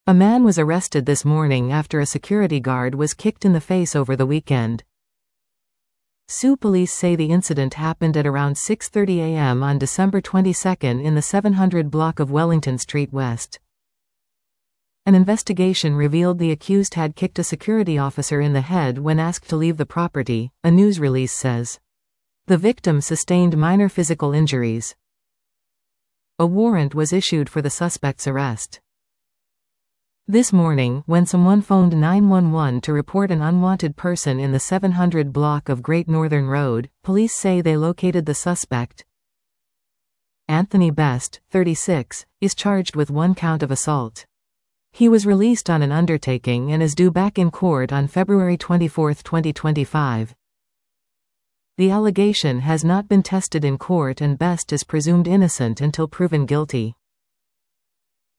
A man was arrested this morning after a security guard was kicked in the face over the weekend. Sioux police say the incident happened at around 6:30 a.m. on December 22 in the 700 block of Wellington Street West. An investigation revealed the accused had kicked a security officer in the head when asked to leave the property, a news release says. The victim sustained minor physical injuries. A warrant was issued for the suspect's arrest. This morning, when someone phoned 911 to report an unwanted person in the 700 block of Great Northern Road, police say they located the suspect. Anthony Best, 36, is charged with 1 count of assault. He was released on an undertaking and is due back in court on February 24, 2025. The allegation has not been tested in court and Best is presumed innocent until proven guilty.